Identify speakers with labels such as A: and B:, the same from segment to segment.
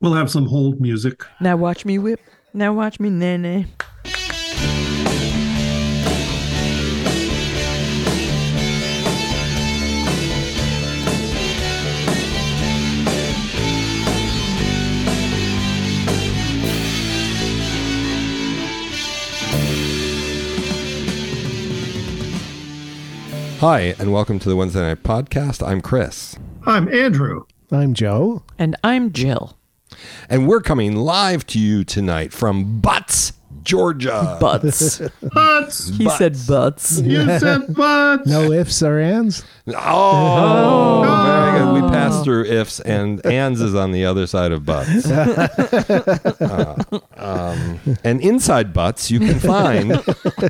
A: We'll have some hold music.
B: Now watch me whip. Now watch me nay.
C: Hi, and welcome to the Wednesday Night Podcast. I'm Chris.
A: I'm Andrew.
D: I'm Joe.
B: And I'm Jill.
C: And we're coming live to you tonight from Butts, Georgia.
B: Butts.
A: Butts.
B: He said butts.
A: You said butts.
D: No ifs or ands?
C: Oh, very good. We passed through ifs, and ands is on the other side of butts. And inside butts, you can find...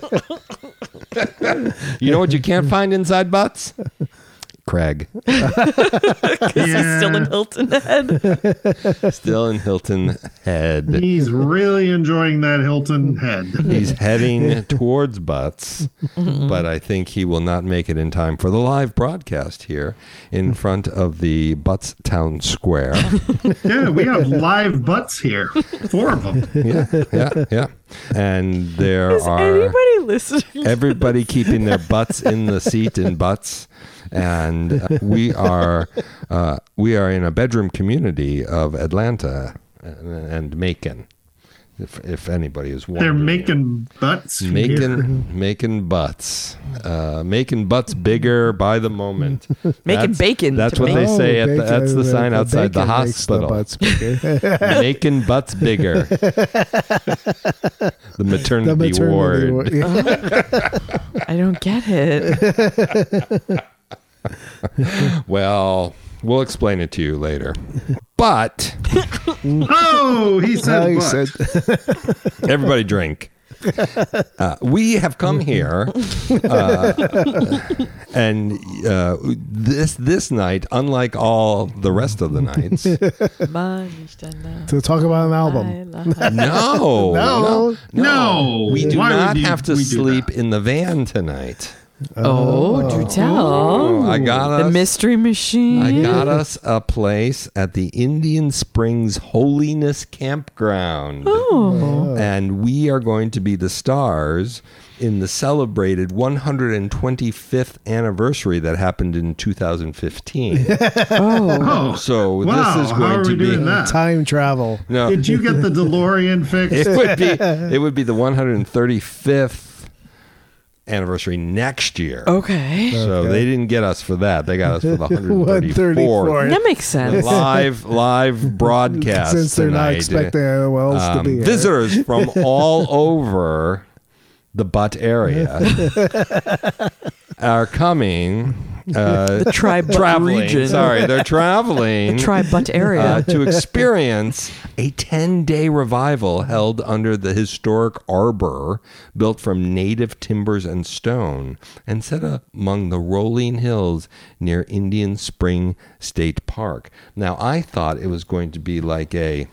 C: You know what you can't find inside butts? Craig.
B: Because he's still in Hilton Head.
C: Still in Hilton Head.
A: He's really enjoying that Hilton Head.
C: He's heading towards Butts, but I think he will not make it in time for the live broadcast here in front of the Butts Town Square.
A: Yeah, we have live butts here. 4 of them.
C: Yeah. And there
B: Is
C: are
B: anybody listening?
C: everybody keeping their butts in the seat in Butts. And we are in a bedroom community of Atlanta and Macon. If anybody is wondering,
A: They're making butts here.
C: making butts, making butts bigger by the moment.
B: Making bacon.
C: That's
B: to
C: what
B: make.
C: they say at
D: bacon,
C: that's the sign outside the
D: bacon makes
C: hospital.
D: The butts bigger.
C: Making butts bigger. The maternity ward.
B: I don't get it.
C: Well, we'll explain it to you later. But
A: Oh, he said butt.
C: everybody drink. We have come here, and this night, unlike all the rest of the nights,
D: To talk about an album.
A: No.
C: we do
A: Why
C: not
A: would you-
C: have to
A: we do
C: sleep
A: that?
C: in the van tonight.
B: Oh, do tell.
C: I got
B: The
C: us.
B: mystery machine.
C: I got us a place at the Indian Springs Holiness Campground.
B: Oh.
C: And we are going to be the stars in the celebrated 125th anniversary that happened in 2015.
A: Oh,
C: So
A: wow.
C: this is
A: How
C: going
A: are
C: to
A: we
C: be
A: doing that?
D: Time travel.
C: no.
A: Did you get the DeLorean fixed?
C: It would be the 135th anniversary next year.
B: Okay.
C: So they didn't get us for that. They got us for the 134th.
D: 134th.
B: That makes sense.
C: live broadcast
D: Since they're not
C: tonight.
D: expecting anyone else to be here.
C: Visitors from all over the Butt area are coming.
B: The tri-butt
C: Traveling.
B: region.
C: Sorry, they're traveling.
B: Tri-butt area.
C: To experience a 10-day revival held under the historic arbor built from native timbers and stone and set among the rolling hills near Indian Spring State Park. Now, I thought it was going to be like a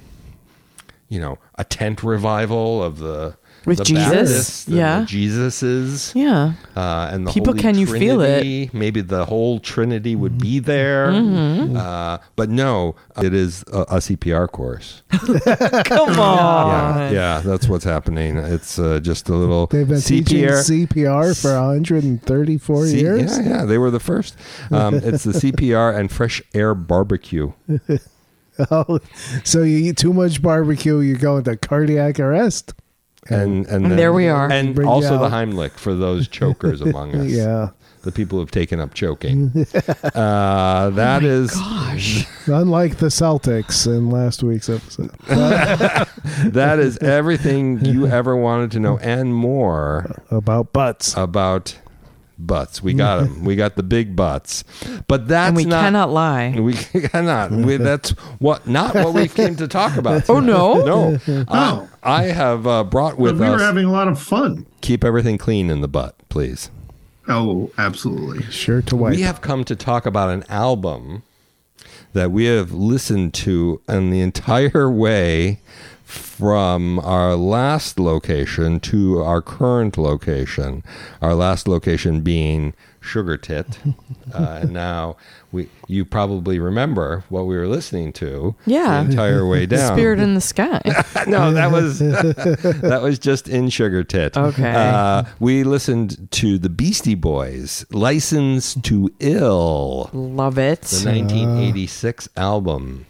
C: tent revival of the
B: With Jesus?
C: Baptists,
B: Yeah.
C: the Jesuses.
B: Yeah.
C: And the
B: People,
C: Holy
B: can you
C: Trinity.
B: feel it?
C: Maybe the whole Trinity would be there.
B: Mm-hmm.
C: But no, it is a CPR course.
B: Come on.
C: Yeah, that's what's happening. It's just a little
D: They've been teaching
C: CPR.
D: CPR for 134 years.
C: Yeah, they were the first. It's the CPR and fresh air barbecue.
D: Oh, so you eat too much barbecue, you go into cardiac arrest.
C: And
B: And there we are.
C: And
D: Bring
C: also
D: you
C: the
D: out.
C: Heimlich for those chokers among us.
D: Yeah.
C: The people who have taken up choking. That is
B: Gosh.
D: Unlike the Celtics in last week's episode.
C: that is everything you ever wanted to know and more
D: About butts.
C: about butts. We got them. We got the big butts. But that's
B: And we
C: not.
B: cannot lie.
C: We cannot. That's not what we came to talk about.
B: Oh, no?
C: No. I have brought
A: But
C: with
A: we were
C: us.
A: having a lot of fun.
C: Keep everything clean in the butt, please.
A: Oh, absolutely.
D: Sure to wipe.
C: We have come to talk about an album that we have listened to in the entire way from our last location to our current location. Our last location being Sugar Tit. And now you probably remember what we were listening to
B: Yeah.
C: the entire way down.
B: Spirit in the Sky.
C: No, that was just in Sugar Tit.
B: Okay.
C: We listened to the Beastie Boys, License to Ill,
B: Love it.
C: the 1986 album,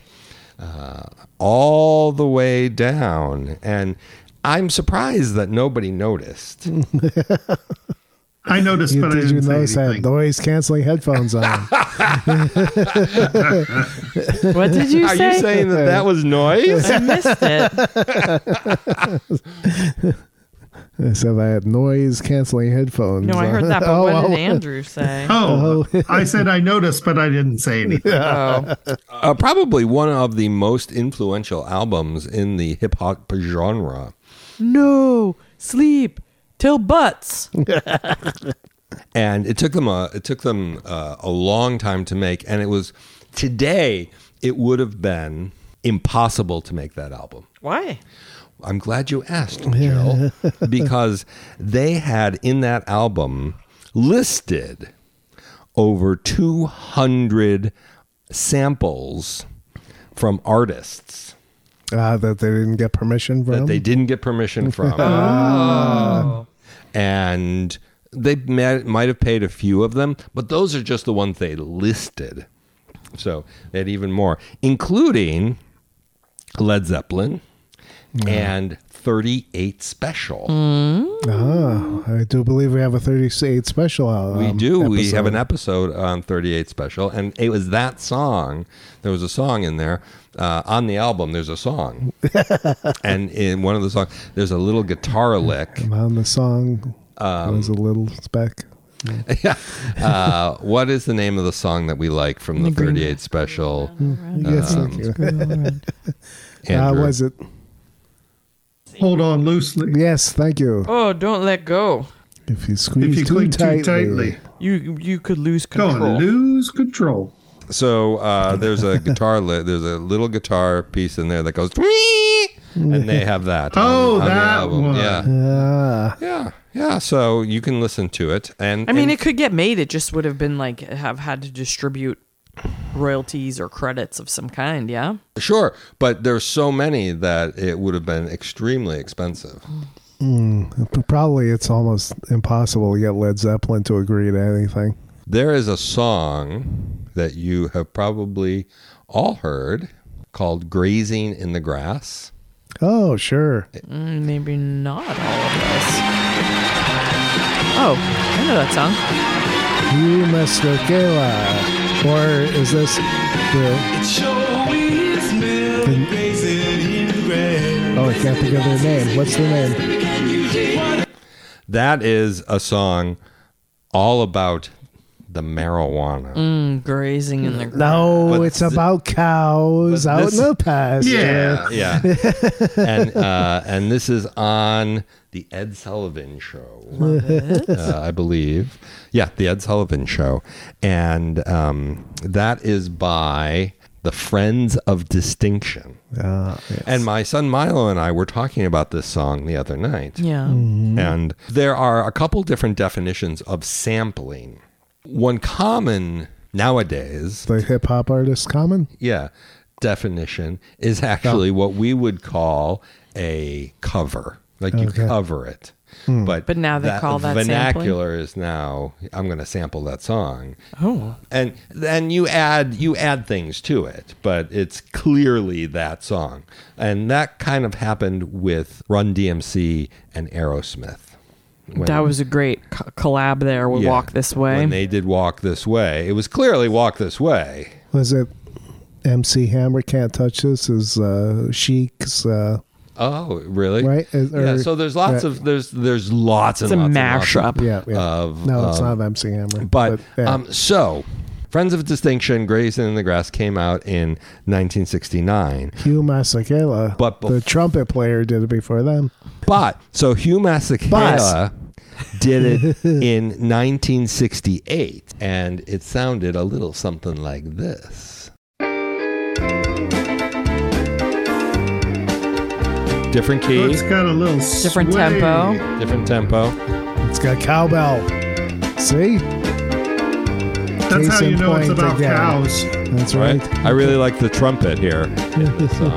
C: all the way down. And I'm surprised that nobody noticed.
A: I noticed, but I
D: Did you
A: didn't say
D: notice that
A: anything.
D: noise canceling headphones on?
B: What did you
C: Are
B: say?
C: you saying that was noise?
B: I missed it.
D: I said I had noise canceling headphones.
B: No, I heard that, but
D: Oh,
B: what did
D: oh.
B: Andrew say?
A: Oh, I said I noticed, but I didn't say anything.
B: Oh.
C: Probably one of the most influential albums in the hip hop genre.
B: No, sleep till butts.
C: And it took them a long time to make, and it was today it would have been impossible to make that album.
B: Why?
C: I'm glad you asked, Jill, because they had in that album listed over 200 samples from artists
D: That they didn't get permission from.
C: that they didn't get permission from.
B: Oh.
C: And they might have paid a few of them, but those are just the ones they listed. So they had even more, including Led Zeppelin and 38 Special.
D: I do believe we have a 38 special.
C: We do. We
D: episode.
C: have an episode on 38 Special, and it was that song. There was a song in there. On the album, there's a song. And in one of the songs, there's a little guitar lick.
D: And on the song was a little speck.
C: Yeah. What is the name of the song that we like from the 38 Special?
D: Yes, thank you.
C: Andrew?
D: Was it?
A: Hold on loosely.
D: Yes, thank you.
B: Oh, don't let go.
D: If you
A: If
D: squeeze
A: you
D: too
A: cling
D: tightly,
A: too tightly,
B: You could lose
A: go
B: control.
A: and lose control.
C: So there's a guitar there's a little guitar piece in there that goes "Wee!" and they have that.
A: Oh,
C: on the
A: that
C: album.
A: one.
C: Yeah. Yeah. So you can listen to it, and
B: I mean,
C: and
B: it could get made. It just would have been like have had to distribute royalties or credits of some kind. Yeah.
C: sure, but there's so many that it would have been extremely expensive.
D: probably it's almost impossible to get Led Zeppelin to agree to anything.
C: There is a song that you have probably all heard called "Grazing in the Grass."
D: Oh, sure.
B: Maybe not all of us. Oh, I know that song.
D: You must go Gala. Or is this the... Oh, I can't think of their name. What's their name?
C: That is a song all about the marijuana.
B: Grazing in the grass.
D: No,
C: But
D: it's about cows
C: but
D: out
C: this-
D: in the pasture.
A: Yeah.
C: Yeah. And this is on the Ed Sullivan Show, I believe. Yeah, the Ed Sullivan Show, and that is by the Friends of Distinction.
D: Yes.
C: And my son Milo and I were talking about this song the other night.
B: Yeah.
C: And there are a couple different definitions of sampling. One common nowadays,
D: The hip hop artist Common?
C: definition is actually what we would call a cover. Like you
D: Okay.
C: cover it.
B: But now they call that
C: vernacular is now I'm going to sample that song.
B: Oh.
C: And then you add things to it, but it's clearly that song. And that kind of happened with Run DMC and Aerosmith. When-
B: That was a great collab there with
C: yeah,
B: Walk This Way.
C: When they did Walk This Way, it was clearly Walk This Way.
D: Was it MC Hammer Can't Touch This? Is Chic's,
C: Oh, really?
D: right?
C: Yeah. So there's lots of there's lots and
B: It's a
C: lots
B: mashup.
C: and
D: Yeah,
C: lots
D: yeah.
C: of
D: No, it's not MC Hammer.
C: But
D: yeah.
C: so, Friends of Distinction, Grazing in the Grass came out in 1969.
D: Hugh Masekela,
C: But
D: the trumpet player, did it before them.
C: But so Hugh Masekela did it in 1968, and it sounded a little something like this. Different
A: Oh,
C: key,
A: it's got a little
B: Different
A: sway.
B: tempo.
C: different tempo.
D: It's got cowbell. See?
A: That's how
D: Case in
A: you know it's
D: point
A: about
D: again.
A: cows.
D: That's
C: Right?
D: right.
C: I really like the trumpet here in this song.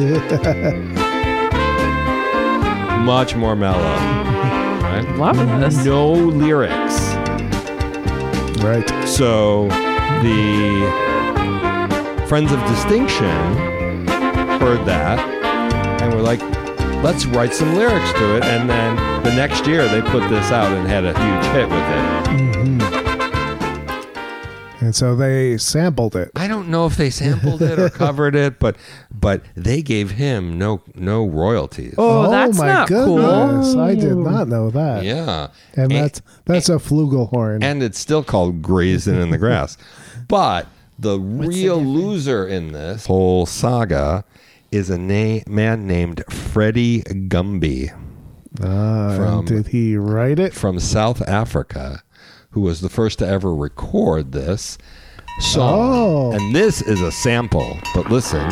C: Much more mellow. Right?
B: Love this.
C: No lyrics.
D: Right.
C: So the Friends of Distinction heard that and were like, let's write some lyrics to it. And then the next year they put this out and had a huge hit with it.
D: And so they sampled it.
C: I don't know if they sampled it or covered it, but they gave him no royalties.
B: Oh, that's
D: my
B: not
D: goodness.
B: cool.
D: I did not know that.
C: Yeah.
D: And that's a flugelhorn.
C: And it's still called Grazing in the Grass. But the real loser in this whole saga is a man named Freddie Gumby
D: And did he write it?
C: from South Africa, who was the first to ever record this song.
D: Oh.
C: And this is a sample, but listen.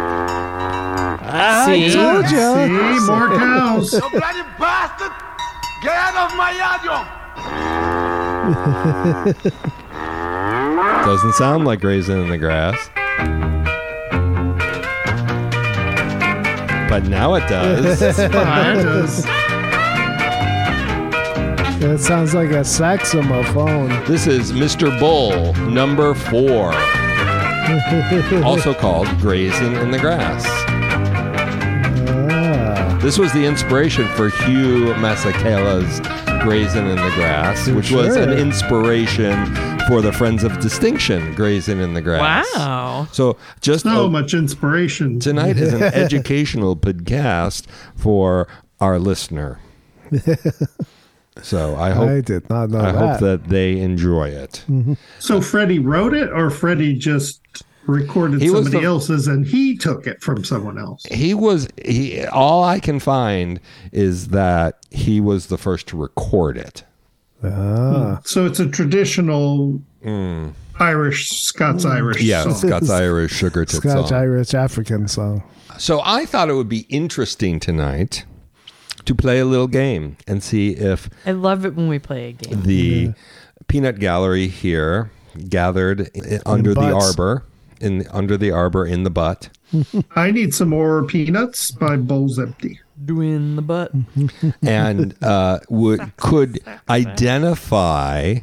B: See?
D: Told ya.
A: See, more cows.
E: You bloody bastard! Get out of my yard, you!
C: Doesn't sound like Grazing in the Grass. But now it does.
A: Fine, it does.
D: That sounds like a saxophone.
C: This is Mr. Bull, number 4. Also called Grazing in the Grass.
D: Ah.
C: This was the inspiration for Hugh Masekela's Grazing in the Grass, which was an
D: Sure.
C: inspiration for the Friends of Distinction, Grazing in the Grass.
B: Wow.
C: So just
A: So much inspiration.
C: tonight is an educational podcast for our listener. So I hope
D: I did not know
C: I
D: that.
C: hope that they enjoy it.
A: So Freddie wrote it, or Freddie just recorded
C: He was
A: somebody
C: the-
A: else's and he took it from someone else?
C: He all I can find is that he was the first to record it.
A: So it's a traditional Irish, Scots-Irish
C: Yeah,
A: song.
C: Scots-Irish sugar tit
D: Scotch,
C: song.
D: Irish, African song.
C: So I thought it would be interesting tonight to play a little game and see if
B: I love it when we play a game.
C: the peanut gallery here gathered under the
D: butts.
C: arbor under the arbor in the butt.
A: I need some more peanuts. My bowl's empty.
B: Doing the butt.
C: And could identify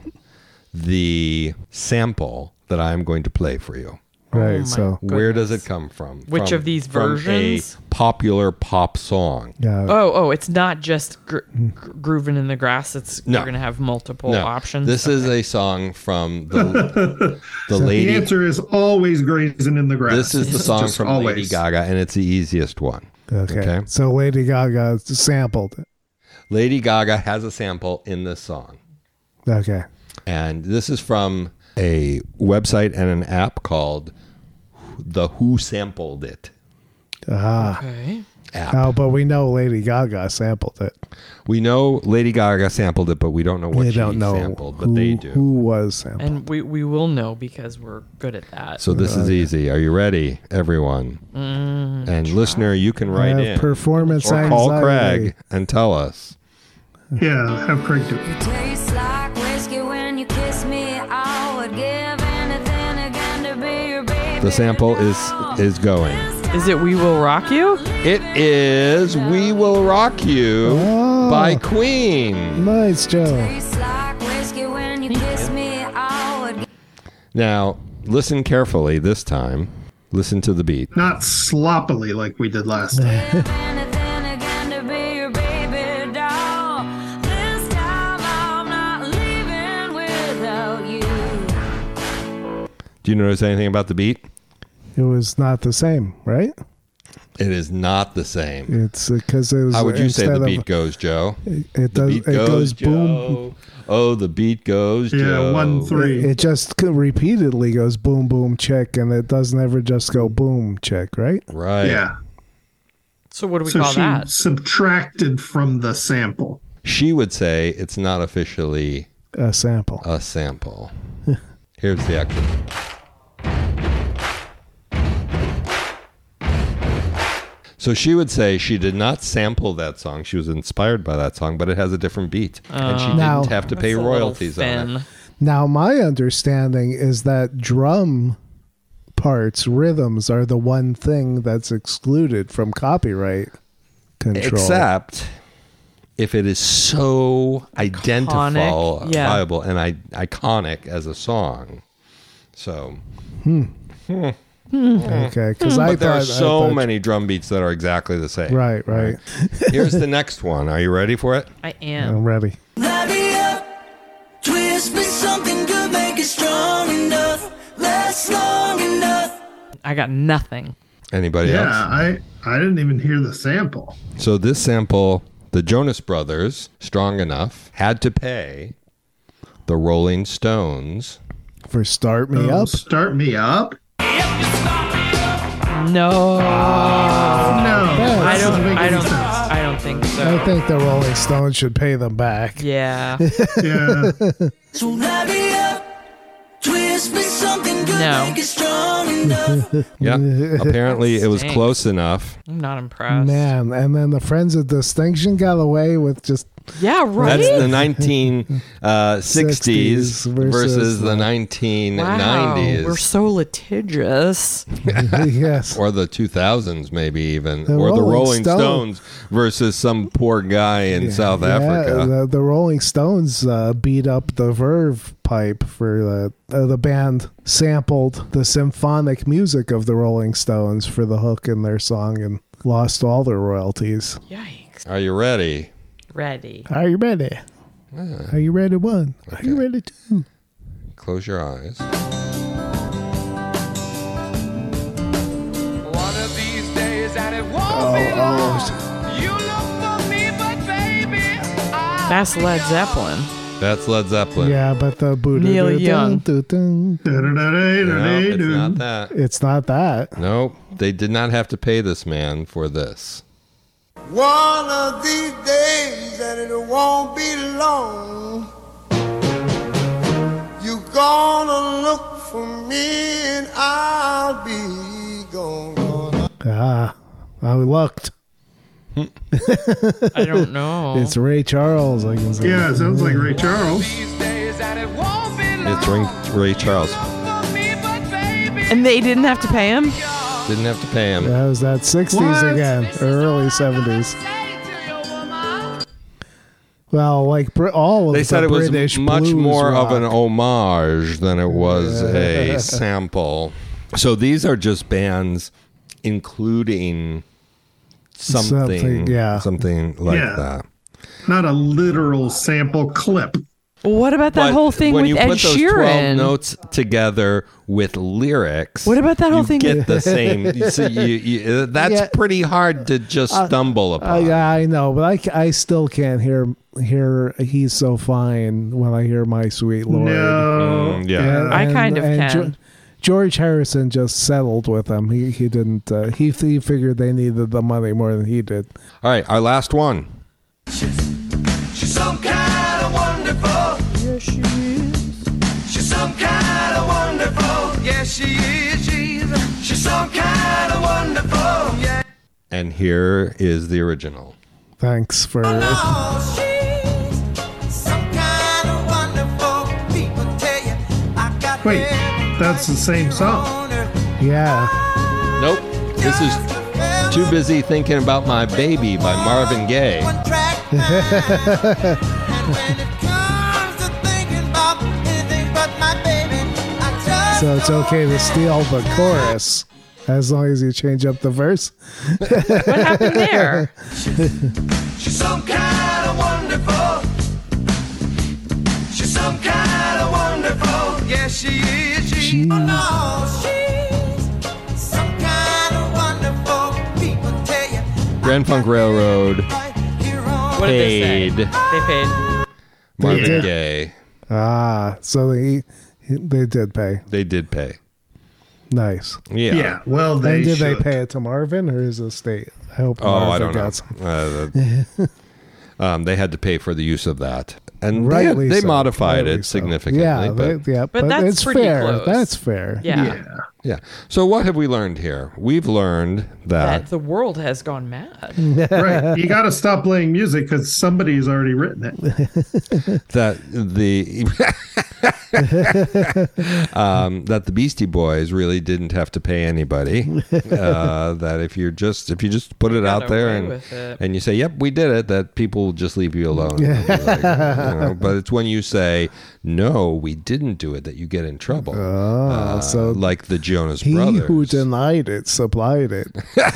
C: the sample that I'm going to play for you.
D: Right.
B: my
D: So,
C: Where does it come from?
B: Which of these versions?
C: From a popular pop song.
D: yeah.
B: Oh, it's not just grooving in the grass. It's
C: No.
B: you're gonna have multiple
C: No,
B: options.
C: this is a song from the lady.
A: The answer is always grazing in the grass.
C: This is the
A: It's
C: song
A: just
C: from Lady Gaga, and it's the easiest one.
D: Okay.
C: Okay.
D: So Lady Gaga sampled it.
C: Lady Gaga has a sample in this song.
D: Okay.
C: And this is from a website and an app called the Who Sampled It
D: Ah.
B: Okay.
C: app.
D: Oh, but we know Lady Gaga sampled it.
C: We know Lady Gaga sampled it, but we don't know what
D: We
C: she
D: don't know
C: sampled,
D: who,
C: but they do.
D: who was sampled.
B: And we will know because we're good at that.
C: So this is easy. Are you ready, everyone? And listener, you can
D: I
C: write
D: have
C: in
D: performance
C: or call
D: anxiety.
C: Craig and tell us.
A: Yeah, have Craig do it.
F: Tastes like whiskey when you kiss me. I would give anything again to be your baby.
C: The sample is going.
B: Is it "We Will Rock You"?
C: It is "We Will Rock You"
D: Oh.
C: by Queen.
D: Nice, Joe.
F: Tastes like whiskey when you kiss me. I would
C: Now, listen carefully this time. Listen to the beat.
A: Not sloppily like we did last time.
F: give anything again to be your baby doll. This time I'm not leaving without you.
C: Do you notice anything about the beat?
D: It was not the same, right?
C: It is not the same.
D: It's because it was.
C: How would you say the
D: instead
C: beat
D: of-
C: goes, Joe?
D: It
C: The
D: does.
C: beat
D: It goes boom.
C: Joe. Oh, the beat goes,
A: Yeah,
C: Joe.
A: 1-3.
D: It just repeatedly goes boom, boom, check, and it doesn't ever just go boom, check, right?
C: Right.
A: Yeah.
B: So what do we
A: So
B: call
A: she
B: that?
A: subtracted from the sample.
C: She would say it's not officially
D: A sample.
C: a sample. Here's the actual. So she would say she did not sample that song. She was inspired by that song, but it has a different beat. And she
D: Now-
C: didn't have to pay
B: That's a little
C: royalties on it.
B: thin.
D: Now, my understanding is that drum parts, rhythms, are the one thing that's excluded from copyright control.
C: Except if it is so identifiable and iconic as a song. So,
D: Okay, because I
C: but there are
D: thought
C: so many drum beats that are exactly the same.
D: Right.
C: Here's the next one. Are you ready for it?
B: I
D: I'm
B: am.
D: ready.
G: Light me up, twist me something good, make it strong enough, last long enough.
B: I got nothing.
C: Anybody else?
A: I didn't even hear the sample.
C: So this sample, the Jonas Brothers, Strong Enough, had to pay the Rolling Stones.
D: For Start Me Up.
A: Start me up?
B: No.
A: No.
B: I
A: that doesn't make any sense.
B: I don't think so.
D: I think the Rolling Stones should pay them back.
B: Yeah.
A: Yeah.
G: So light me up, twist me something good,
B: No.
G: make it strong enough.
C: Yeah. Apparently it was
B: Stinks.
C: close enough.
B: I'm not impressed.
D: Man, and then the Friends of Distinction got away with just
B: Yeah, right?
C: That's the 1960s versus the
B: Wow,
C: 1990s.
B: we're so litigious.
D: yes.
C: Or the 2000s, maybe even.
D: The
C: or the
D: Rolling
C: Rolling
D: Stone-
C: Stones versus some poor guy in South Africa.
D: The Rolling Stones beat up the Verve pipe for the band sampled the symphonic music of the Rolling Stones for the hook in their song and lost all their royalties.
B: Yikes.
C: Are you ready?
B: Ready.
D: Are you ready? Are you ready? One. Are you ready? Two.
C: Close your eyes.
E: One of these days, and it won't be long. You look for me, but baby,
B: That's Led Zeppelin.
C: That's Led Zeppelin.
D: Yeah, but the
B: Neil Young.
C: No, it's not that.
D: It's not that.
C: Nope. They did not have to pay this man for this.
E: one of these days, and it won't be long. You gonna look for me, and I'll be gone.
D: I looked.
B: I don't know.
D: It's Ray Charles. I can say.
A: Yeah, it sounds like Ray Charles.
E: These days, and it won't be long.
C: It's Ray Charles.
E: For me, but baby,
B: And they didn't have to pay him?
C: Didn't have to pay him.
D: That was that 60s
A: What?
D: again, or early 70s. Well, like all of
C: They
D: the
C: said it was
D: British
C: much
D: blues
C: more
D: rock.
C: of an homage than it was a sample. So these are just bands including something like
A: Yeah.
C: that.
A: Not a literal sample clip.
B: What about that
C: But
B: whole thing
C: when
B: with
C: you
B: Ed
C: put those 12
B: Sheeran?
C: notes together with lyrics,
B: What about that whole
C: you
B: thing
C: get
B: with-
C: the same. That's
D: Yeah.
C: pretty hard to just stumble upon.
D: Yeah, I know, but I still can't hear He's So Fine when I hear My Sweet Lord.
A: No.
C: Yeah.
B: I kind of can.
D: George Harrison just settled with him. He didn't. He figured they needed the money more than he did.
C: All right, our last one.
E: she's some kind of wonderful.
B: Yes, she is.
E: She's some kind of wonderful. Yes, she is. She's some kind of wonderful. Yeah.
C: And here is the original.
D: Thanks for.
G: Oh, she's some kind of wonderful. People tell you I got
A: Wait, that's the same song.
D: Yeah.
C: Nope. This is Too Busy Thinking About My Baby by Marvin Gaye.
D: So it's okay to steal the chorus as long as you change up the verse.
B: What happened there?
E: She's some kind of wonderful. She's some kind of wonderful. Yes, she is.
D: Jeez.
G: Some kind of wonderful. People tell you
C: Grand Funk Railroad
B: What did they say?
C: paid
B: They paid.
C: Marvin
D: did.
C: Gaye.
D: So they did pay.
C: They did pay.
D: Nice.
C: Yeah.
A: Yeah. Well, they
D: And did
A: should.
D: they pay it to Marvin or his estate? I hope
C: Oh, I
D: Marvin
C: don't know.
D: got some.
C: They had to pay for the use of that, and
D: Rightly
C: they
D: so.
C: modified
D: Rightly
C: it
D: so.
C: significantly.
D: Yeah,
C: but
D: but
B: But that's
D: it's
B: pretty
D: fair.
B: close.
D: That's fair.
B: Yeah.
A: Yeah.
C: Yeah. So what have we learned here? We've learned
B: That
C: that
B: the world has gone mad.
A: Right. You got to stop playing music because somebody's already written it.
C: that the that the Beastie Boys really didn't have to pay anybody. That if you just put it
B: got
C: out there
B: away
C: and
B: with it.
C: and you say, "Yep, we did it," that people will just leave you alone. They'll be like, but it's when you say, "No, we didn't do it," that you get in trouble.
D: So
C: like the Jonas
D: he
C: Brothers.
D: who denied it supplied it.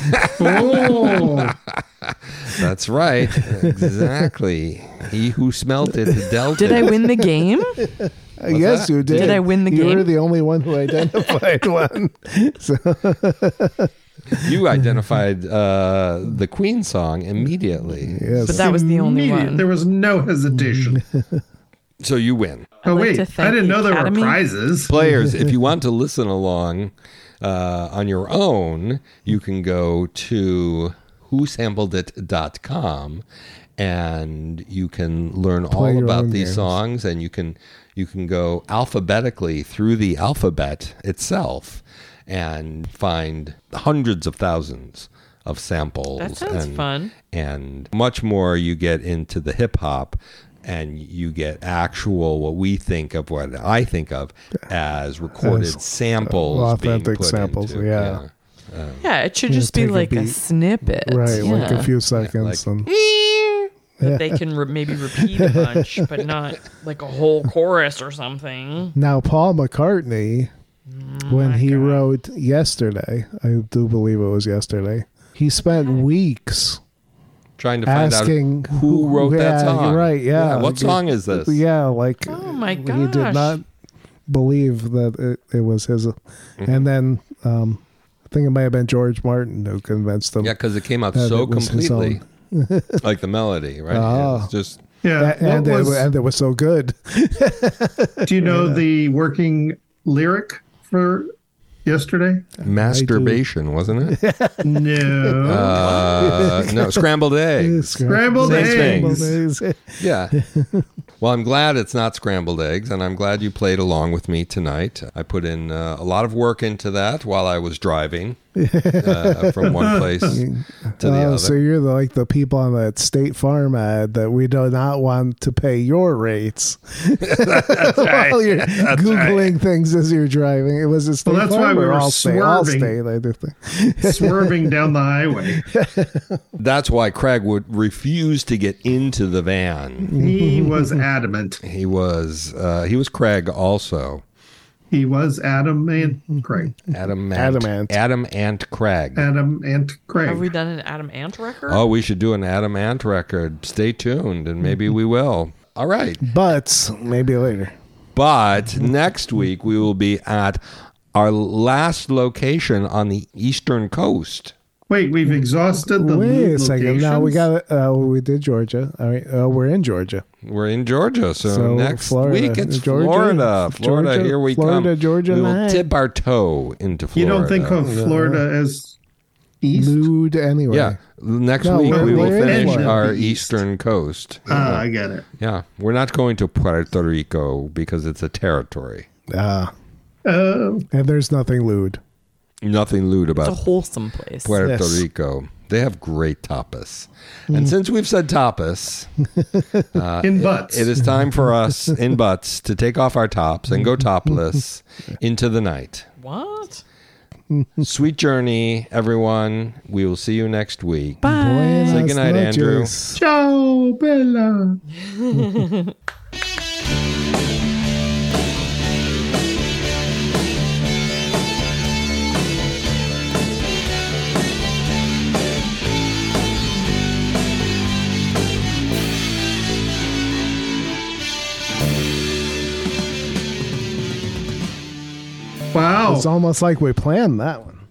A: Oh,
C: That's right. Exactly. He who smelt it dealt
B: Did
C: it.
B: I win the game?
D: Yes,
C: that?
D: you did.
B: Did I win the
D: You
B: game?
D: were the only one who identified one. So,
C: You identified the Queen song immediately.
D: yes.
B: But that was the only
A: immediate.
B: one.
A: There was no hesitation.
C: So you win.
A: Oh,
B: like
A: wait.
B: to
A: I
B: thank
A: didn't
B: the
A: know there were
B: Academy.
A: prizes.
C: Players, if you want to listen along on your own, you can go to whosampledit.com and you can learn
D: Play
C: all
D: your
C: about
D: own
C: these
D: games.
C: songs, and you can go alphabetically through the alphabet itself and find hundreds of thousands of samples.
B: That sounds fun.
C: And much more. You get into the hip hop, and you get actual what I think of as recorded
D: As
C: samples,
D: authentic
C: being put
D: samples,
C: into,
D: yeah.
B: Yeah, it should
D: You
B: just be
D: take a
B: like a
D: beat.
B: snippet.
D: Right, like
B: yeah.
D: a few seconds.
C: like-
D: and
B: That they can maybe repeat a bunch, but not like a whole chorus or something.
D: Now, Paul McCartney, when he wrote Yesterday, I do believe it was Yesterday, he spent weeks
C: Trying to find
D: asking
C: out who wrote that
D: yeah,
C: song.
D: Right, yeah.
C: What song is this?
D: Yeah, like
B: Oh my
D: he did
B: gosh.
D: not believe that it was his. And then I think it might have been George Martin who convinced him.
C: Yeah, because it came out
D: that
C: so
D: it was his
C: completely. Like the melody, right?
D: Oh.
C: It's just
A: Yeah.
D: And
A: What was-
D: it was so good.
A: do you know the working lyric for yesterday?
C: masturbation, wasn't it?
A: No.
C: No, scrambled eggs.
A: Scrambled
C: Same
A: eggs.
C: thing. Yeah. Well, I'm glad it's not scrambled eggs, and I'm glad you played along with me tonight. I put in a lot of work into that while I was driving from one place to the other.
D: So you're like the people on that State Farm ad that we do not want to pay your rates. While you're Googling things as you're driving. It was a State
A: Well, that's
D: Farm
A: why we
D: or
A: were
D: Allstate?
A: swerving.
D: Allstate, I do think.
A: Swerving down the highway.
C: That's why Craig would refuse to get into the van.
A: He was adamant.
C: He was Craig also.
A: He was Adam and Craig.
D: Adamant.
C: Adam and Craig.
A: Adam and Craig.
B: Have we done an Adam Ant record?
C: Oh, we should do an Adam Ant record. Stay tuned, and maybe we will. All right.
D: But maybe later.
C: But next week we will be at our last location on the Eastern Coast.
A: Wait, we've exhausted the
D: Wait a second. Now we
A: locations?
D: got we did Georgia. All right. We're in Georgia.
C: We're in Georgia, so
D: So,
C: next
D: Florida.
C: week it's
D: Georgia.
C: Florida. Florida,
D: Georgia,
C: here we
D: Florida,
C: come.
D: Georgia
C: we will
D: night.
C: tip our toe into
A: You
C: Florida.
A: don't think of Florida as east?
D: Lewd anyway.
C: Yeah. Next
D: No,
C: week we will
A: we're in
C: finish
A: Florida.
C: our
A: East.
C: Eastern Coast.
A: Ah, I get it.
C: Yeah. We're not going to Puerto Rico because it's a territory.
D: And there's nothing lewd.
C: Nothing lewd
B: It's a
C: about
B: wholesome place.
C: Puerto
D: Yes.
C: Rico. They have great tapas. And since we've said tapas,
A: In butts.
C: it is time for us in butts to take off our tops and go topless into the night.
B: What?
C: Sweet journey, everyone. We will see you next week.
B: Bye.
C: Say goodnight, Andrew.
D: noches.
A: Ciao, Bella. Wow.
D: It's almost like we planned that one.